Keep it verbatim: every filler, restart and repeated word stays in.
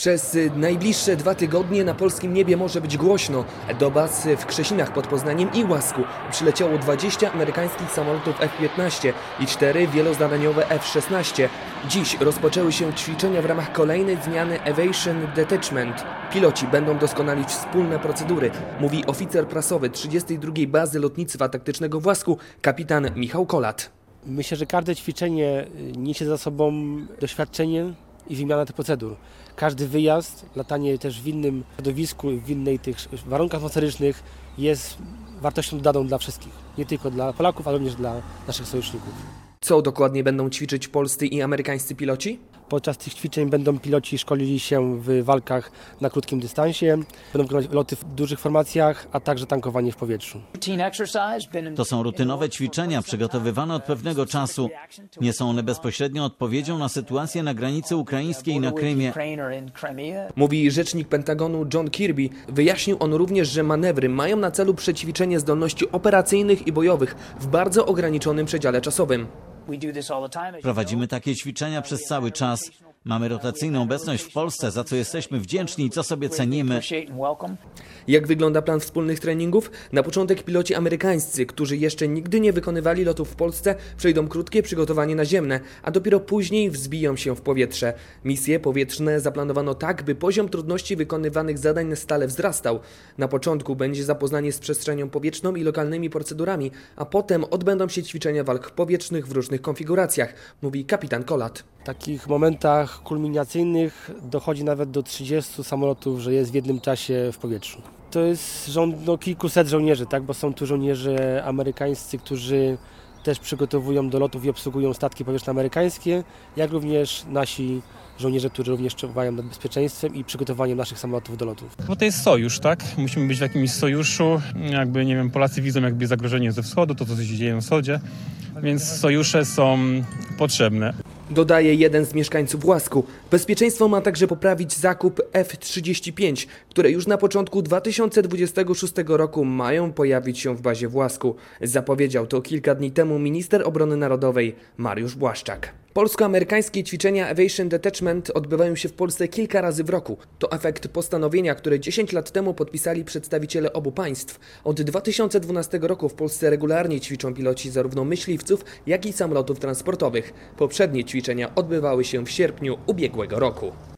Przez najbliższe dwa tygodnie na polskim niebie może być głośno. Do baz w Krzesinach pod Poznaniem i Łasku przyleciało dwadzieścia amerykańskich samolotów F piętnaście i cztery wielozadaniowe F szesnaście. Dziś rozpoczęły się ćwiczenia w ramach kolejnej zmiany Aviation Detachment. Piloci będą doskonalić wspólne procedury, mówi oficer prasowy trzydziestej drugiej Bazy Lotnictwa Taktycznego w Łasku, kapitan Michał Kolat. Myślę, że każde ćwiczenie niesie za sobą doświadczenie i wymianę tych procedur. Każdy wyjazd, latanie też w innym środowisku, w innej tych warunkach atmosferycznych jest wartością dodaną dla wszystkich. Nie tylko dla Polaków, ale również dla naszych sojuszników. Co dokładnie będą ćwiczyć polscy i amerykańscy piloci? Podczas tych ćwiczeń będą piloci szkolili się w walkach na krótkim dystansie, będą wykonywać loty w dużych formacjach, a także tankowanie w powietrzu. To są rutynowe ćwiczenia przygotowywane od pewnego czasu. Nie są one bezpośrednią odpowiedzią na sytuację na granicy ukraińskiej na Krymie. Mówi rzecznik Pentagonu John Kirby. Wyjaśnił on również, że manewry mają na celu przećwiczenie zdolności operacyjnych i bojowych w bardzo ograniczonym przedziale czasowym. Prowadzimy takie ćwiczenia przez cały czas. Mamy rotacyjną obecność w Polsce, za co jesteśmy wdzięczni i co sobie cenimy. Jak wygląda plan wspólnych treningów? Na początek piloci amerykańscy, którzy jeszcze nigdy nie wykonywali lotów w Polsce, przejdą krótkie przygotowanie naziemne, a dopiero później wzbiją się w powietrze. Misje powietrzne zaplanowano tak, by poziom trudności wykonywanych zadań stale wzrastał. Na początku będzie zapoznanie z przestrzenią powietrzną i lokalnymi procedurami, a potem odbędą się ćwiczenia walk powietrznych w różnych konfiguracjach, mówi kapitan Kolat. W takich momentach kulminacyjnych dochodzi nawet do trzydziestu samolotów, że jest w jednym czasie w powietrzu. To jest rząd no, kilkuset żołnierzy, tak? Bo są tu żołnierze amerykańscy, którzy też przygotowują do lotów i obsługują statki powietrzne amerykańskie, jak również nasi żołnierze, którzy również czuwają nad bezpieczeństwem i przygotowaniem naszych samolotów do lotów. Bo to jest sojusz, tak? Musimy być w jakimś sojuszu. Jakby, nie wiem, Polacy widzą jakby zagrożenie ze wschodu, to co się dzieje na wschodzie, więc sojusze są potrzebne. Dodaje jeden z mieszkańców Łasku. Bezpieczeństwo ma także poprawić zakup F trzydzieści pięć, które już na początku dwa tysiące dwudziestego szóstego roku mają pojawić się w bazie w Łasku. Zapowiedział to kilka dni temu minister obrony narodowej Mariusz Błaszczak. Polsko-amerykańskie ćwiczenia Aviation Detachment odbywają się w Polsce kilka razy w roku. To efekt postanowienia, które dziesięć lat temu podpisali przedstawiciele obu państw. Od dwa tysiące dwunastego roku w Polsce regularnie ćwiczą piloci zarówno myśliwców, jak i samolotów transportowych. Poprzednie ćwiczenia odbywały się w sierpniu ubiegłego roku.